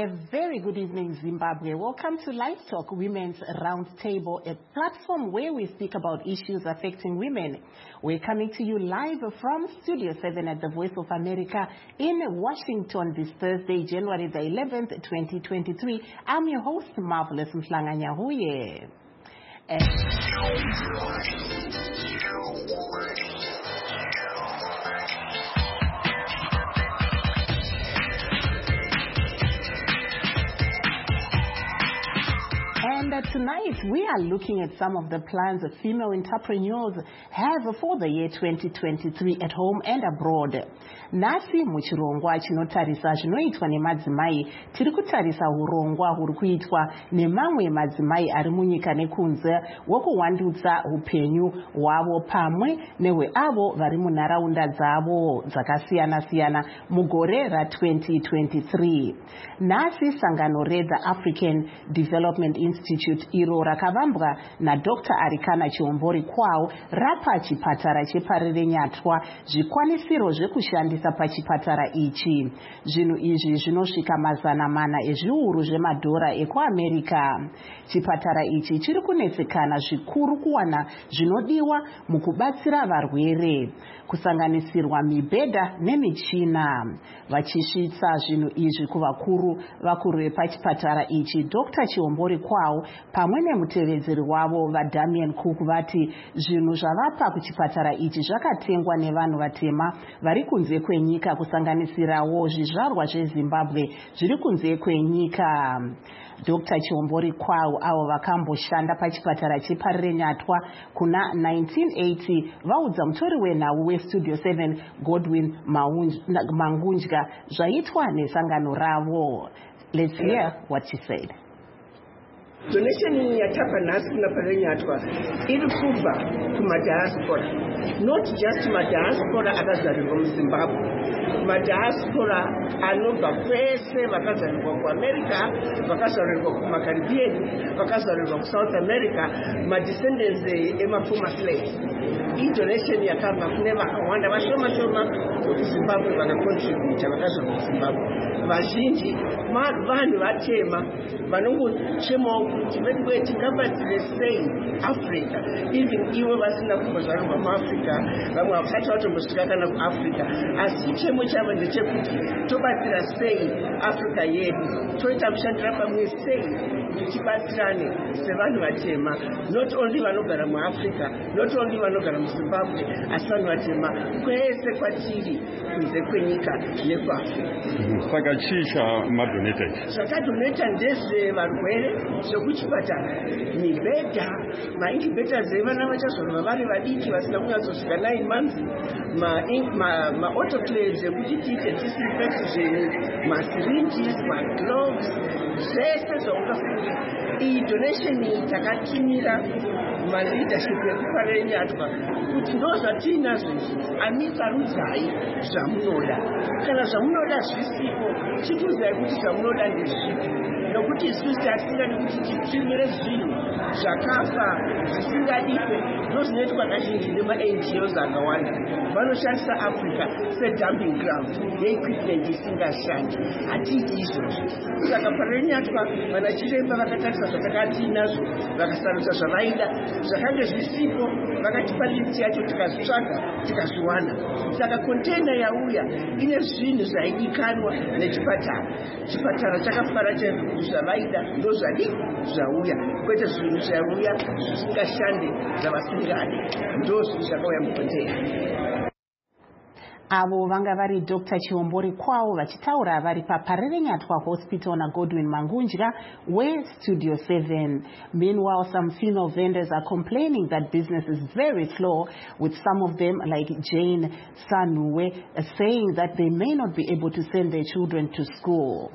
A very good evening, Zimbabwe. Welcome to Live Talk Women's Roundtable, a platform where we speak about issues affecting women. We're coming to you live from Studio 7 at the Voice of America in Washington this Thursday, January the 11th, 2023. I'm your host, Marvelous Mhlanganyahuye. And tonight we are looking at some of the plans that female entrepreneurs have for the year 2023 at home and abroad. Nasi muchirongwa chinotarisa zvinoitwa nemadzimai, tiri kutarisa urongwa huri kuitwa nemamwe madzimai ari munyika nekunze wokuwandudza upenyu hwavo pamwe nehweavo vari munharaunda dzavo dzakasiyana-siyana mugore ra2023. Nasi sangano redza African Development Institute iro rakavambwa naDr. Arikana Chihombori Kwao rapa chipatara cheParere Nyatwa zvikwanisiro zvekushandisa pachipatara ichi. Zvinhu izvi zvinosvika mazana ezviuru zvemadhora ekuAmerika. Chipatara ichi chiri kunetsekana zvikuru kuwana zvinodiwa mukubatsira varwere, kusanganisirwa mibhedha nemichina. Vachisvitsa zvinhu izvi kuvakuru vepachipatara ichi, Dr. Chihombori Kwao pamwe nemutevedzeri wavo vaDamian Cook vati zvinhu zvavapa kuchipatara ichi zvakatengwa nevanhu vatema vari kunze kwenyika, kusanganisirawo zvizvarwa zveZimbabwe zviri kunze kwenyika. Dr. Chihombori Kwao avo vakamboshanda pachipatara cheParere Nyatwa kuna 1980 vaudza mutori wenhau weStudio 7 Godwin Mangunja zvaitwa nesangano ravo. Let's hear what she said. Donation yatapa nasi kuna Parere Nyatwa iri kubva kumadiaspora, not just madiaspora akazarirwa muZimbabwe, madiaspora anobva kwese, vakazarirwa kuAmerica, vakazarirwa kumaCaribbean, vakazarirwa kuSouth America, madescendants emaformer slaves. Iyi donation yakabva kune vakawanda vashoma vekuZimbabwe vakacontributa vakazvarwa kuZimbabwe. Vazhinji vanhu vatema vanongochemawo kuti tingabatsire sei Africa, even ivo vasina kumbozvarwa muAfrica, vamwe havasati vatombosvika kana kuAfrica, asi chemo chavo ndechekuti tobatsira sei Africa yedu, toita kushandira pamwe sei tichibatsirane sevanhu vatema, not only vanogara muAfrica, not only vanogara muZimbabwe, asi vanhu vatema kwese kwatiri kunze kwenyika nekuAfrica. Saka chisha madonate zvakadonata ndezvevarwere zvekuchipatara, mibhedha, maincubators evana vachazvarwa vari vadiki vasina kunyatsosvika 9 months, maautoclaves ekuti tiite disinfection, masiringes, magloves, zvese zvaungafunga. Iyi donation takatumira maleadership ekuParere Nyatwa kuti ndo zvatiinazvo izvi, ani sarudzai zvamunoda. Kana zvamunoda zvisipo, chitudzai kuti zvamunoda ndezvipi, nokuti isusu hatisingadi kuti titumire zvinhu zvakafa zvisingadipe. Ndozvinoitwa kazhinji nemaNGOs akawanda, vanoshandisa Africa sedumping ground yeequipment isingashandi. Hatiiti izvozvo. Saka Parere Nyatwa vanachiremba vakatarisa zvatakatiinazvo, vakasarudza zvavaida, zvakanga zvisipo, vakatipa list yacho, tikazvitsvaga tikazviwana. Saka container yauya ine zvinhu zvaidikanwa nechipatara. Chipatara chakafara chaizvo kuti zvavaida ndozvadii zvauya, kwete zvinhu zvauya zvisingashande zvavasingadi, ndozvinhu zvakauya mucontainer. Avo vanga vari Dr. Chihombori Kwao vachitaura vari paParere Nyatwa Hospital naGodwin Mangunja weStudio 7. Meanwhile, some female vendors are complaining that business is very slow, with some of them, like Jane Sanuwe, saying that they may not be able to send their children to school.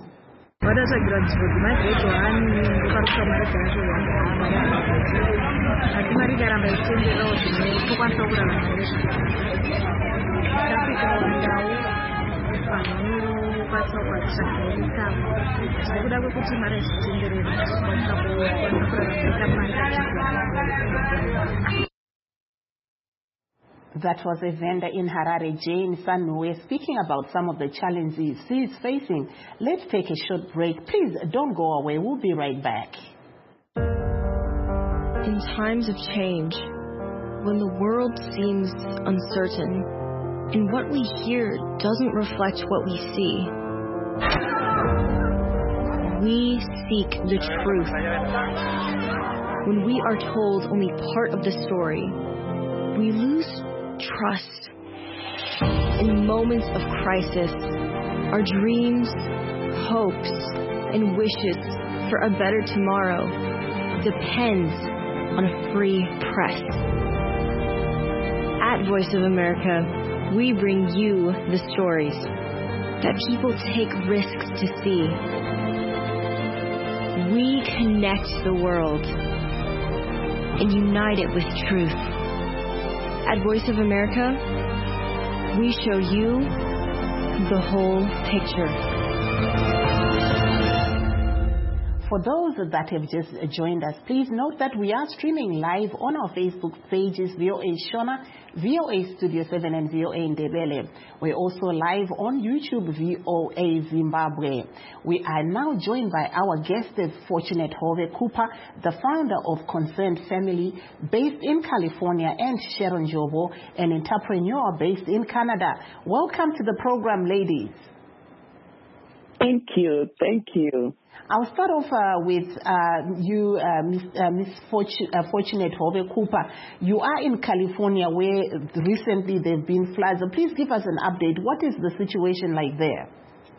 That was a vendor in Harare, Jane Sanwe, speaking about some of the challenges she is facing. Let's take a short break. Please don't go away. We'll be right back. In times of change, when the world seems uncertain and what we hear doesn't reflect what we see, we seek the truth. When we are told only part of the story, we lose trust. In moments of crisis, our dreams, hopes, and wishes for a better tomorrow depends on a free press. At Voice of America, we bring you the stories that people take risks to see. We connect the world and unite it with truth. At Voice of America, we show you the whole picture. For those that have just joined us, please note that we are streaming live on our Facebook pages, VOA Shona, VOA Studio 7, and VOA Ndebele. We're also live on YouTube, VOA Zimbabwe. We are now joined by our guest, Fortunate Hove Cooper, the founder of Concerned Family, based in California, and Sharon Jobo, an entrepreneur based in Canada. Welcome to the program, ladies. Thank you. Thank you. I'll start off with you, Miss Fortunate Hove Cooper. You are in California where recently there have been floods. Please give us an update. What is the situation like there?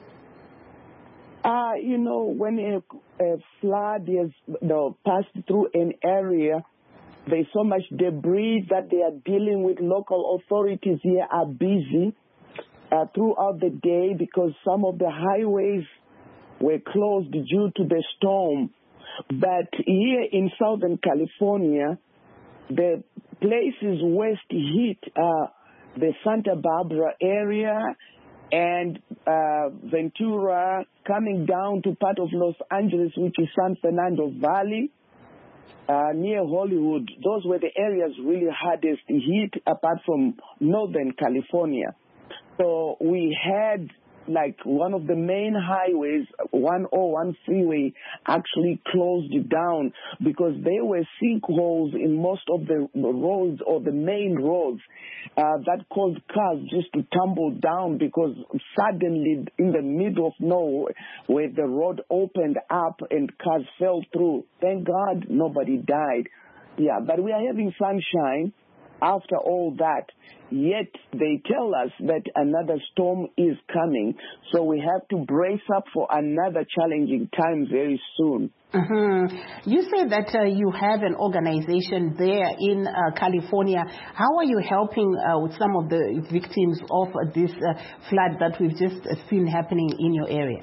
When a flood has passed through an area, there's so much debris that they are dealing with. Local authorities here are busy throughout the day because some of the highways were closed due to the storm. But here in Southern California, the places worst hit are the Santa Barbara area and Ventura, coming down to part of Los Angeles, which is San Fernando Valley, near Hollywood. Those were the areas really hardest hit, apart from Northern California. So we had one of the main highways, 101 freeway, actually closed down because there were sinkholes in most of the roads or the main roads that caused cars just to tumble down because suddenly in the middle of nowhere where the road opened up and cars fell through. Thank God nobody died. Yeah, but we are having sunshine after all that. Yet they tell us that another storm is coming. So we have to brace up for another challenging time very soon. Mm-hmm. You say that you have an organization there in California. How are you helping with some of the victims of this flood that we've just seen happening in your area?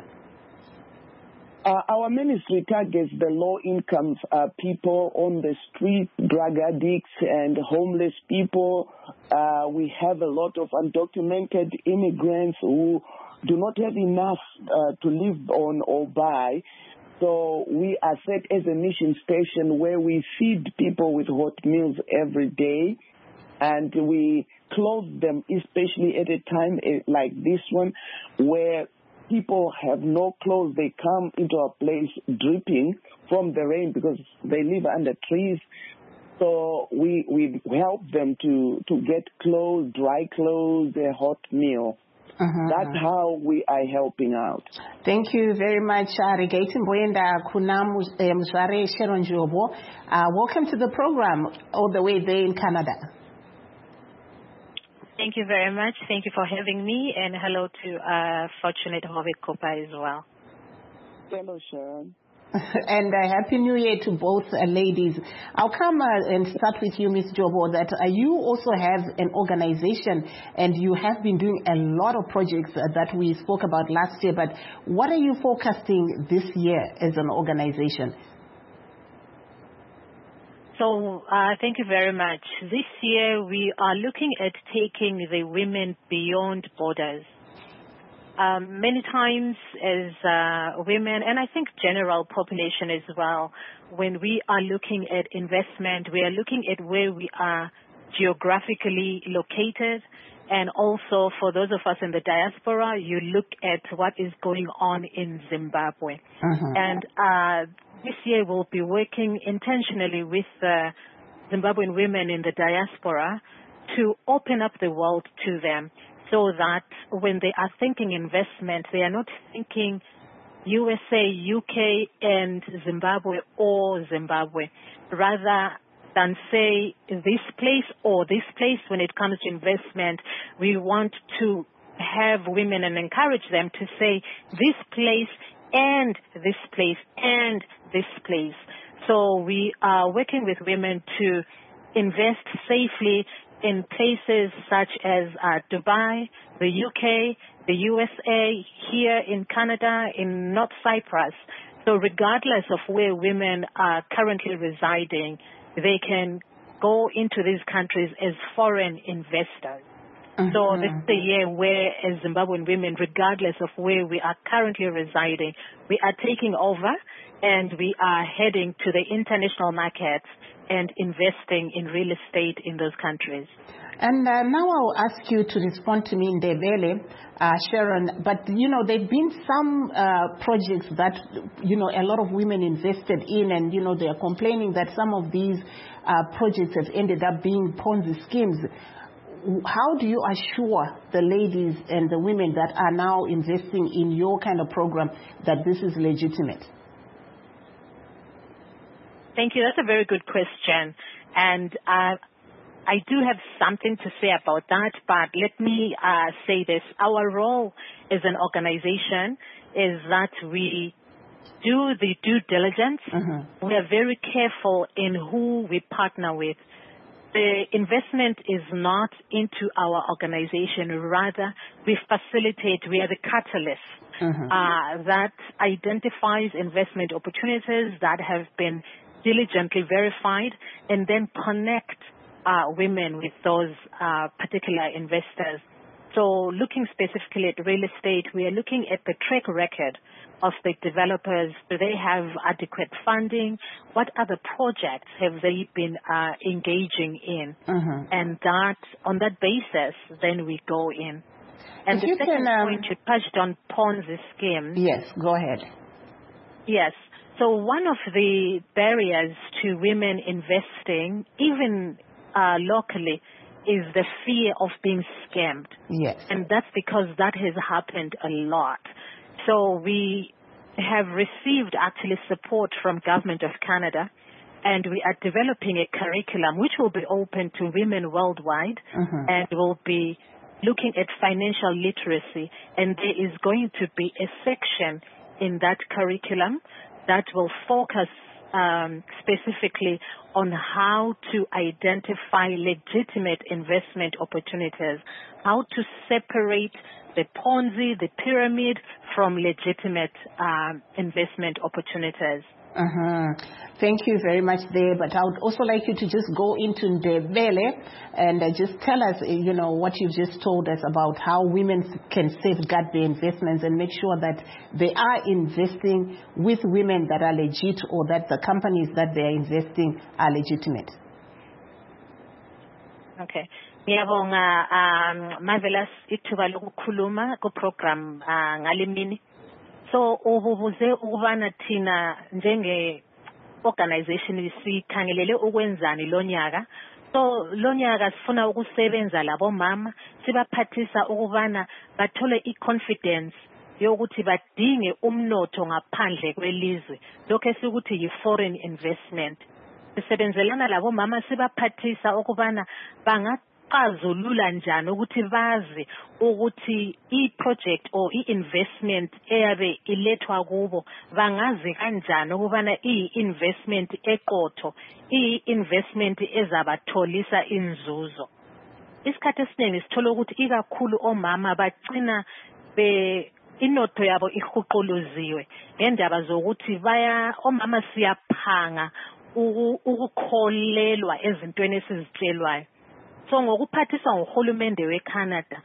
Our ministry targets the low-income people on the street, drug addicts and homeless people. We have a lot of undocumented immigrants who do not have enough to live on or buy. So we are set as a mission station where we feed people with hot meals every day, and we clothe them, especially at a time like this one where people have no clothes. They come into our place dripping from the rain because they live under trees. So we help them to get clothes, dry clothes, a hot meal. That's how we are helping out. Thank you very much, Regate Mbwenda Kunamu Mzare Sharon Jobo. Welcome to the program all the way there in Canada. Thank you very much. Thank you for having me, and hello to Fortunate Hove Cooper as well. Hello, Sharon. And Happy New Year to both ladies. I'll come and start with you, Ms. Jobo, that you also have an organization and you have been doing a lot of projects that we spoke about last year. But what are you forecasting this year as an organization? So thank you very much. This year we are looking at taking the women beyond borders. Many times as women, and I think general population as well, when we are looking at investment, we are looking at where we are geographically located. And also for those of us in the diaspora, you look at what is going on in Zimbabwe. And this year we'll be working intentionally with Zimbabwean women in the diaspora to open up the world to them so that when they are thinking investment, they are not thinking USA, UK, and Zimbabwe or Zimbabwe. Rather than say this place or this place when it comes to investment, we want to have women and encourage them to say this place and this place and this place. So we are working with women to invest safely in places such as Dubai, the UK, the USA, here in Canada, in North Cyprus. So regardless of where women are currently residing, they can go into these countries as foreign investors. So this is the year where, as Zimbabwean women, regardless of where we are currently residing, we are taking over and we are heading to the international markets and investing in real estate in those countries. And now I'll ask you to respond to me in Ndebele, Sharon. But, there have been some projects that, a lot of women invested in, and, they are complaining that some of these projects have ended up being Ponzi schemes. How do you assure the ladies and the women that are now investing in your kind of program that this is legitimate? Thank you. That's a very good question. And I do have something to say about that, but let me say this. Our role as an organization is that we do the due diligence. We are very careful in who we partner with. The investment is not into our organization. Rather, we facilitate, we are the catalyst that identifies investment opportunities that have been diligently verified and then connect women with those particular investors. So looking specifically at real estate, we are looking at the track record of the developers. Do they have adequate funding? What other projects have they been engaging in? And that, on that basis, then we go in. And the second point, you touched on Ponzi schemes. Yes, go ahead. Yes. So one of the barriers to women investing, even locally, is the fear of being scammed. Yes. And that's because that has happened a lot. So we have received actually support from Government of Canada, and we are developing a curriculum which will be open to women worldwide, and will be looking at financial literacy. And there is going to be a section in that curriculum that will focus specifically on how to identify legitimate investment opportunities, how to separate the Ponzi, the pyramid, from legitimate investment opportunities. Thank you very much there, but I would also like you to just go into Ndebele and just tell us, what you've just told us about how women can safeguard their investments and make sure that they are investing with women that are legit, or that the companies that they are investing are legitimate. Okay. Ngiyabonga Marvelous ithuba lokukhuluma ku program ngalimini. So ububuze ukubana thina njenge organization sikhangelele ukwenzani lonyaka. So lonyaka sifuna ukusebenza labo mama, sibaphathisa ukubana bathole iconfidence yokuthi badinge umnotho ngaphandle kwelizwe. Lokho esikuthi yi-foreign investment. Sisebenzelana labo mama sibaphathisa ukubana bangaqazulula njani ukuthi bazi ukuthi i-project or i-investment eyabe ilethwa kubo bangazi kanjani ukubana i-investment eqotho, i-investment ezabatholisa inzuzo. Isikhathi esiningi sithola ukuthi ikakhulu omama bagcina inotho yabo ihuquluziwe ngendaba zokuthi omama siyaphanga ukukholelwa ezintweni esizitshelwayo. So ngokuphathiswa nguhulumende weCanada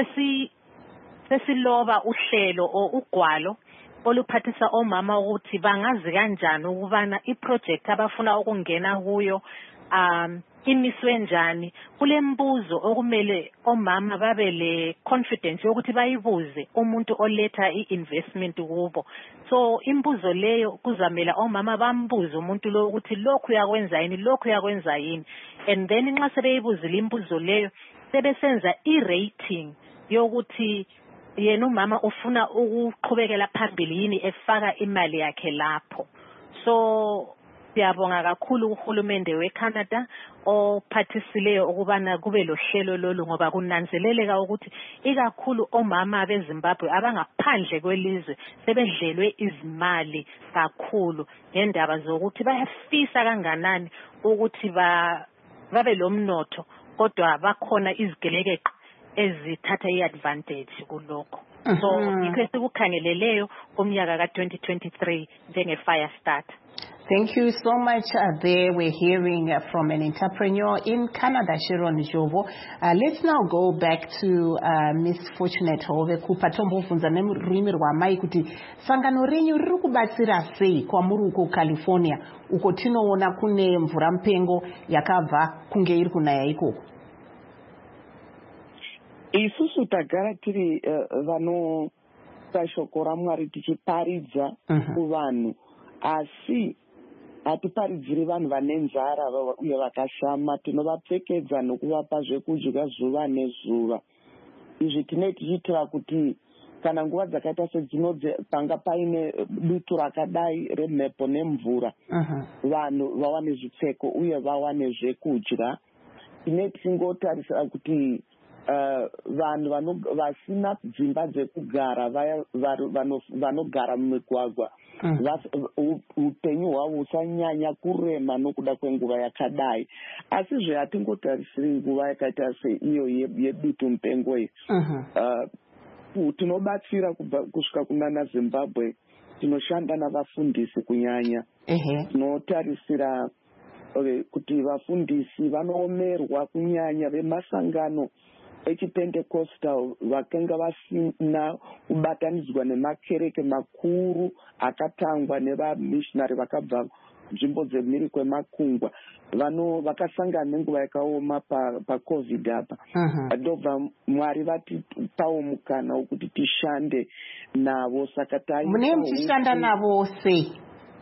sesiloba uhlelo ugwalo oluphathisa omama ukuthi bangazi kanjani ukubana iproject abafuna ukungena kuyo imiswe njani kulembuzo okumele omama babe le confidence yokuthi bayibuze umuntu oletha i-investment kubo. So imbuzo leyo kuzamela omama bambuze umuntu lo ukuthi lokhu yakwenza yini, lokhu yakwenza yini, and then nxa sebeyibuzile imbuzo leyo sebesenza i-rating yokuthi yena umama ufuna ukuqhubekela phambili yini efaka imali yakhe lapho. So siyabonga kakhulu uhulumende weCanada ophathisileyo ukubana kube lohlelo lolu ngoba kunanzeleleka ukuthi ikakhulu omama beZimbabwe abangaphandle kwelizwe sebedlelwe izimali kakhulu ngendaba zokuthi bayafisa kanganani ukuthi babe lomnotho kodwa bakhona izigelekeqe ezithatha i-advantage kulokho. So yikho esikukhangeleleyo kumnyaka ka-2023 njenge-Fire Starter. Thank you so much. There we're hearing from an entrepreneur in Canada, Sharon Jovo. Let's now go back to Miss Fortunate Hove kupatombo funza nemurimi rwamai kuti sangano renyu riri kubatsira sei kwamuri uko California uko tinoona kune mvura mupengo yakabva kunge iri kunaya ikoko. Isusu tagara tiri vanopa shoko raMwari tichiparidza kuvanhu asi hatiparidziri vanhu vane nzara uye vakashama. Tinovapfekedza nokuvapa zvekudya zuva nezuva. Izvi tinenge tichiitira kuti kana nguva dzakaita sedzinodze panga paine dutu rakadai remhepo nemvura vanhu vawane zvipfeko uye vawane zvekudya. Tinenge tichingotarisira kuti vanhu vasina dzimba dzekugara vanogara mumigwagwa upenyu hwavo husanyanya kurema nokuda kwenguva yakadai. Asi hatingotarisiri nguva yakaita seiyo yedutu mupengo iyi. Tinobatsira kusvika kunana Zimbabwe. Tinoshanda navafundisi kunyanya. Tinotarisira kuti vafundisi vanoomerwa kunyanya vemasangano echiPentecostal vakanga vasina kubatanidzwa nemakereke makuru akatangwa nevamissionary vakabva nzvimbo dzemhiri kwemakungwa vakasangana nenguva yakaoma paCovid apa. Ndobva Mwari vatipawo mukana wokuti tishande navo. Saka mune muchishanda navo sei?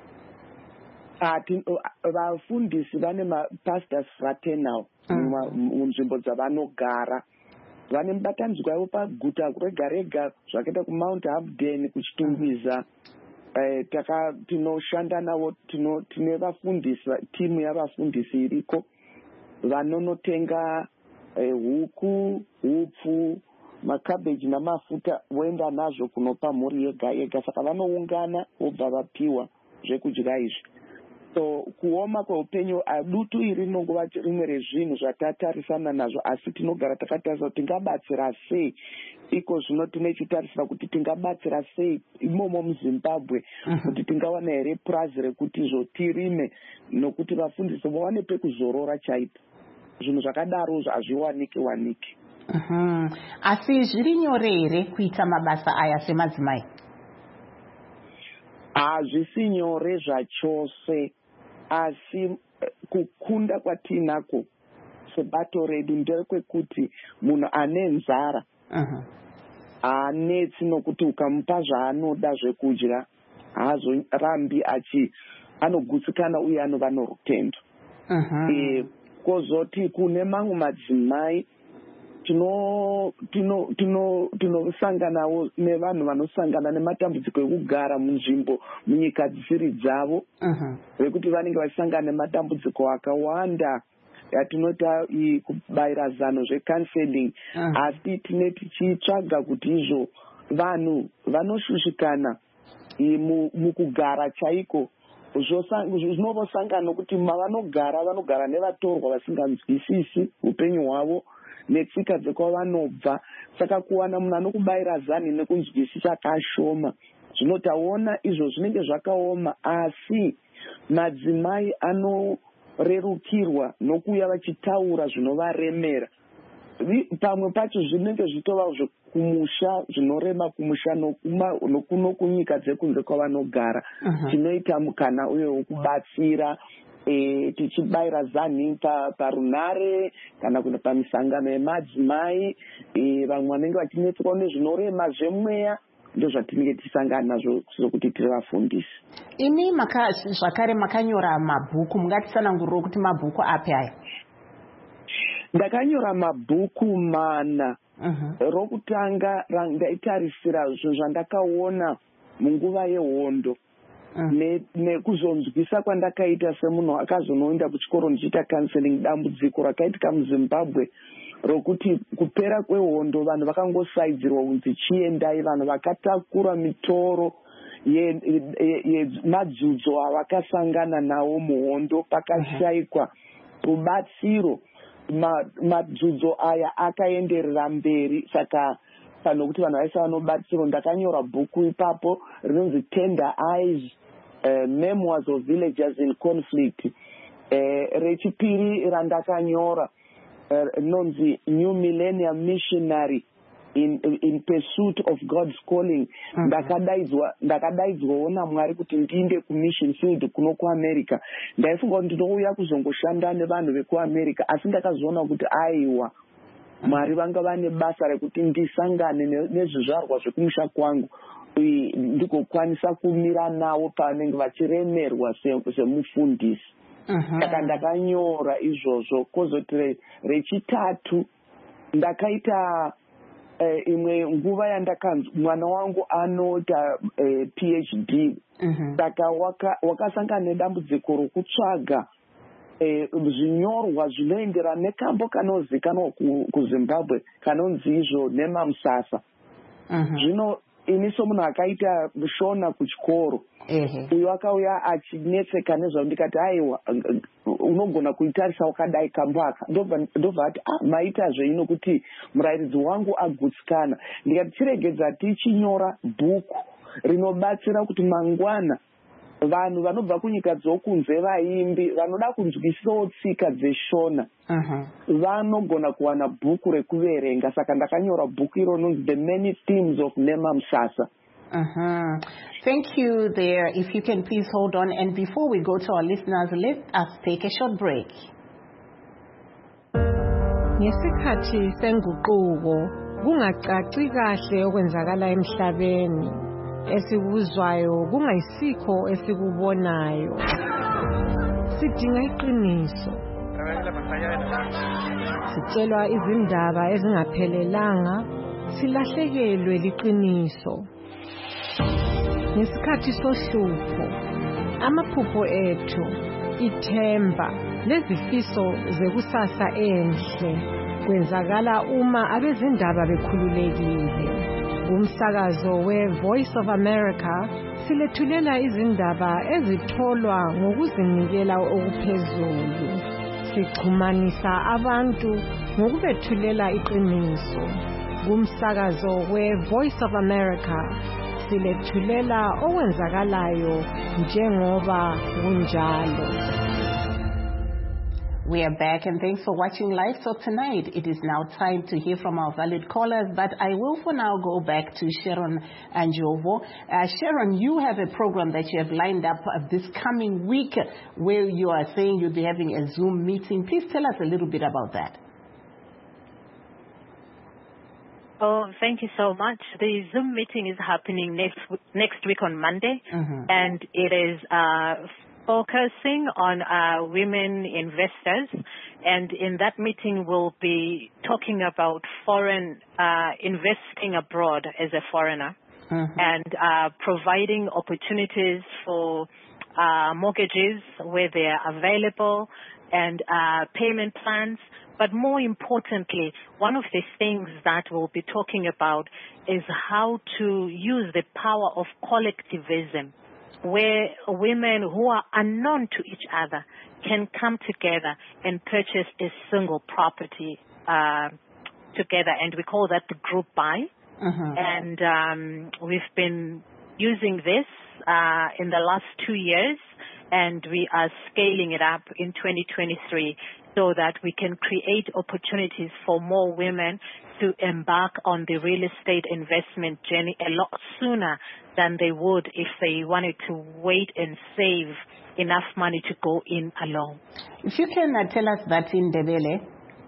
Vafundisi vane mapastors fraternal munzvimbo dzavanogara. Vane mubatanidzwa yavo paguta rega rega zvakaita kuMount Hamden kuchitungwiza. Tinoshanda navo. Tine vafundisi, timu yavafundisi iriko vanonotenga huku, hupfu, makabeji namafuta voenda nazvo kunopa mhuri yega yega. Saka vanoungana vobva vapiwa zvekudya izvi. So kuoma kweupenyu dutu iri rinongova rimwe rezvinhu zvatatarisana nazvo asi tinogara takatarisa kuti tingabatsira sei. Iko zvino tinechitarisira kuti tingabatsira sei imomo muZimbabwe kuti tingawana here purazi rekuti tirime nokuti vafundisi vawane pekuzorora chaipo. Zvinhu zvakadaro hazviwaniki. Asi zviri nyore here kuita mabasa aya semadzimai? Hazvisi nyore zvachose asi kukunda kwatinako sebato redu nderekwekuti munhu ane nzara haanetsi nokuti ukamupa zvaanoda zvekudya haazorambi anogutsikana uye anova norutendo. Kozoti kune mamwe madzimai tinosanganawo nevanhu vanosangana nematambudziko ekugara munzvimbo munyika dzisiri dzavo vekuti vanenge vachisangana nematambudziko akawanda yatinota kubayira zano zvecounseling. Asi tine tichitsvaga kuti izvo vanhu vanoshushikana mukugara chaiko. Zvinovosangana nokuti vanogara nevatorwa vasinganzwisisi upenyu hwavo netsika dzekwavanobva. Saka kuwana munhu anokubayira zani nekunzwisisa kashoma. Zvino taona izvo zvinenge zvakaoma asi madzimai anorerukirwa nokuya vachitaura zvinovaremera. Pamwe pacho zvinenge zvitova kumusha zvinorema kumusha nokunyika dzekunze kwavanogara. Tinoita mukana uye wekubatsira tichibayira zani parunare kana kuti pamisangano yemadzimai, vamwe vanenge vachinetswa nezvinorema zvemweya, ndozvatinenge tisangana nazvo sokuti tiri vafundisi. Imi zvakare makanyora mabhuku, mungatitsanangurire kuti mabhuku api aya? Ndakanyora mabhuku mana. Rokutanga ndaitarisira zvinhu zvandakaona munguva yehondo, nekuzonzwisa kwandakaita semunhu akazonoenda kuchikoro ndichiita counseling, dambudziko rakaitika muZimbabwe rokuti kupera kwehondo vanhu vakangosaidzirwa kunzi chiendai, vanhu vakatakura mitoro yemadzidzo avakasangana nawo muhondo, pakashayikwa rubatsiro. Madzidzo aya akaenderera mberi, saka panokuti vanhu vaisa vanobatsiro, ndakanyora bhuku ipapo rinonzi Tender Eyes, Memoirs of Villagers in Conflict. Rechipiri randakanyora rinonzi New Millennium Missionary in Pursuit of God's Calling. Ndakadaidzwawo naMwari kuti ndiinde kumission field kuno kuAmerica. Ndaifunga kuti ndinouya kuzongoshanda nevanhu vekuAmerica, asi ndakazoona kuti aiwa, Mwari vanga vane basa rekuti ndisangane nezvizvarwa zvekumusha kwangu ndigokwanisa kumira navo pavanenge vachiremerwa semufundisi. Saka ndakanyora izvozvo. Kozoti rechitatu ndakaita imwe nguva yandakanzi mwana wangu anoita PhD. Saka wakasangana nedambudziko rokutsvaga zvinyorwa zvinoenderana nekambo kanozikanwa kuZimbabwe kanonzi izvo Nema Musasa. Zvino ini somunhu akaita Shona kuchikoro, uyo akauya achinetseka nezvavo, ndikati aiwa, unogona kuitarisa wakadai kambo aka. Ndobva ati maita zveino kuti murairidzi wangu agutsikana. Ndikati chiregedza tichinyora bhuku rinobatsira kuti mangwana vanhu vanobva kunyika dzokunze, vaimbi vanoda kunzwisisawo tsika dzeshona, vanogona kuwana bhuku rekuverenga. Saka ndakanyora bhuku iro rinonzi The Many Themes of Nema Musasa. Thank you there. If you can please hold on, and before we go to our listeners, let us take a short break. Ngesikhathi senguquko kungacaci kahle okwenzakala emhlabeni, esikuzwayo kungayisikho esikubonayo. Sidinga iqiniso. Sitshelwa izindaba ezingaphelelanga, silahlekelwe liqiniso. Ngesikhathi sohlupho, amaphupho ethu, ithemba lezifiso zekusasa enhle kwenzakala uma abezindaba bekhululekile. Umsakazo we-Voice of America silethulela izindaba ezitholwa ngokuzinikela okuphezulu. Sixhumanisa abantu ngokubethulela iqiniso. Kumsakazo we-Voice of America silethulela okwenzakalayo njengoba kunjalo. We are back, and thanks for watching live. So tonight it is now time to hear from our valid callers, but I will for now go back to Sharon Anjovo. Sharon, you have a program that you have lined up this coming week where you are saying you'll be having a Zoom meeting. Please tell us a little bit about that. Oh, thank you so much. The Zoom meeting is happening next week on Monday, and it is focusing on women investors. And in that meeting, we'll be talking about foreign investing abroad as a foreigner, and providing opportunities for mortgages where they are available, and payment plans. But more importantly, one of the things that we'll be talking about is how to use the power of collectivism, where women who are unknown to each other can come together and purchase a single property together. And we call that the group buy. And we've been using this in the last 2 years, and we are scaling it up in 2023. so that we can create opportunities for more women to embark on the real estate investment journey a lot sooner than they would if they wanted to wait and save enough money to go in alone. If you can tell us that in Ndebele.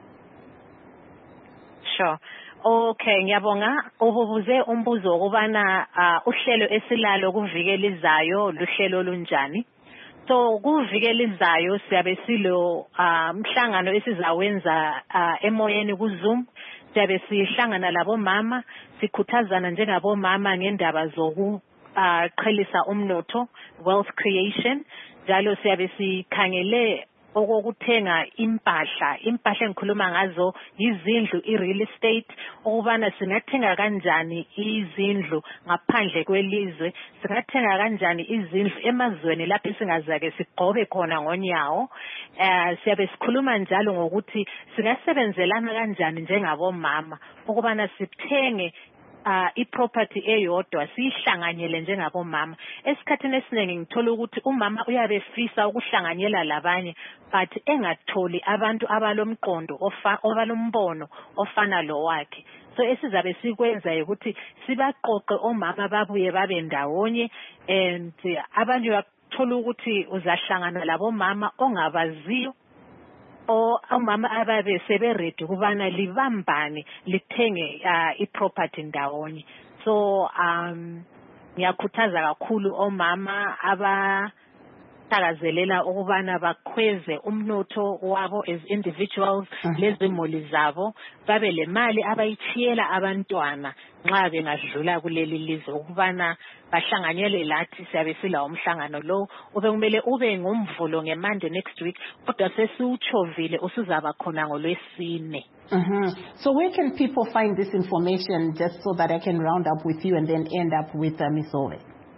Sure. Okay, ngiyabonga ububuze umbuzo ukubana uhlelo esilalo kuvikela izayo luhlelo olunjani. So kuvikela izayo siyabe silo mhlangano esizawenza emoyeni kuZoom. Siyabe sihlangana labo mama sikhuthazana njengabomama ngendaba zokuqhelisa umnotho, wealth creation. Njalo siyabe sikhangele okukuthenga impahla engikhuluma ngazo izindlu, i-real estate, ukubana singathenga kanjani izindlu ngaphandle kwelizwe, singathenga kanjani izindlu emazweni lapho singazake sigqobe khona ngonyawo. Siyabe sikhuluma njalo ngokuthi singasebenzelana kanjani njengabomama ukubana sithenge iproperty eyodwa sihlanganyele njengabomama. Esikhathini esiningi ngithola ukuthi umama uyabe efisa ukuhlanganyela labanye but engatholi abantu abalomqondo obalombono ofana lo wakhe. So esizabe sikwenza ukuthi sibaqoqe omama babuye babe ndawonye, and abanye bathola ukuthi uzahlangana labomama ongabaziyo omama ababe seberedi kubana libambane lithenge iproperty ndawonye. So ngiyakhuthaza kakhulu omama abathakazelela ukubana bakhweze umnotho wabo as individuals, lezimuli zabo, babe le mali abayichiyela abantwana nxa bengadlula kuleli lizwe ukubana bahlanganyele lathi siyabe sila umhlangano lo kumele ube ngomvulo ngeMonday next week kodwa sesiuchovile usuzaba khona ngoLwesine. So where can people find this information, just so that I can round up with you and then end up with Ms. Hove?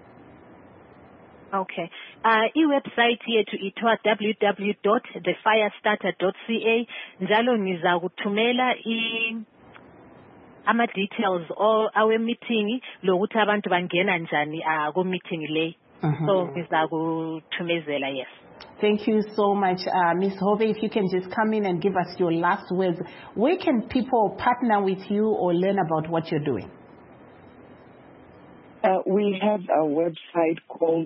Okay. I-website yethu ithiwa www.thefirestarter.ca. Njalo ngizakuthumela ama-details awe meeting lokuthi abantu bangena njani ku meeting le. So ngizakuthumezela, yes. Thank you so much, Ms. Hove. If you can just come in and give us your last words, where can people partner with you or learn about what you're doing? We have a website called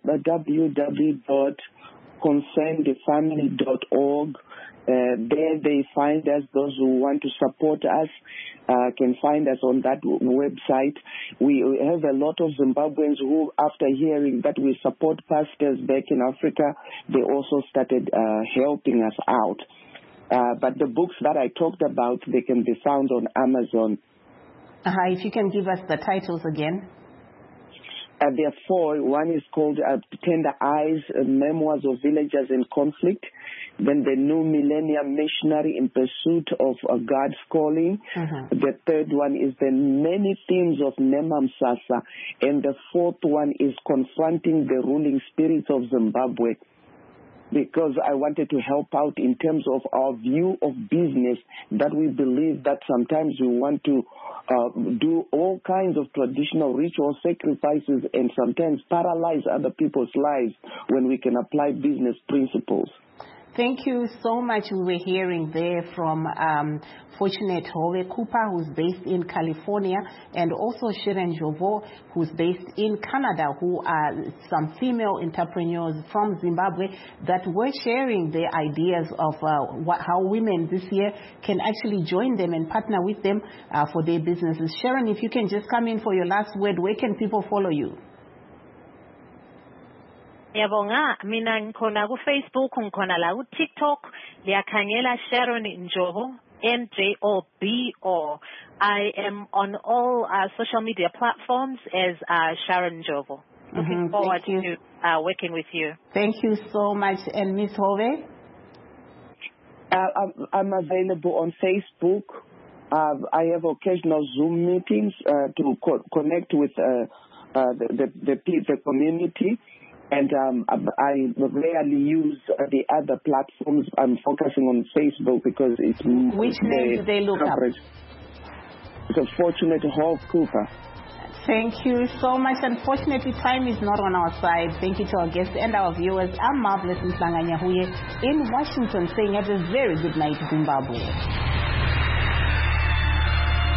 www.concernthefamily.org. There they find us. Those who want to support us can find us on that website. We have a lot of Zimbabweans who, after hearing that we support pastors back in Africa, they also started helping us out. But the books that I talked about, they can be found on Amazon. If you can give us the titles again. There are four. One is called Tender Eyes, Memoirs of Villagers in Conflict. Then the New Millennium Missionary in Pursuit of God's Calling. The third one is the Many Themes of Nemamsasa. And the fourth one is Confronting the Ruling Spirits of Zimbabwe. Because I wanted to help out in terms of our view of business, that we believe that sometimes we want to do all kinds of traditional ritual sacrifices and sometimes paralyze other people's lives when we can apply business principles. Thank you so much. We were hearing there from Fortunate Hove Cooper, who's based in California, and also Sharon Jovo, who's based in Canada, who are some female entrepreneurs from Zimbabwe that were sharing their ideas of how women this year can actually join them and partner with them for their businesses. Sharon, if you can just come in for your last word, where can people follow you? Yabonga, mina ngikhona ku-Facebook, ngikhona la ku-TikTok, liyakhangela Sharon Njobo, NJOBO. I am on all social media platforms as Sharon Njobo. Looking forward to working with you. Thank you so much. And Ms. Hove? I'm available on Facebook. I have occasional Zoom meetings to connect with the community. And I rarely use the other platforms. I'm focusing on Facebook because it's... Which name do they look coverage. up? It's a Fortunate Hove Cooper. Thank you so much. Unfortunately, time is not on our side. Thank you to our guests and our viewers. I'm Marvelous Nsanganyahuye in Washington saying have a very good night, Zimbabwe.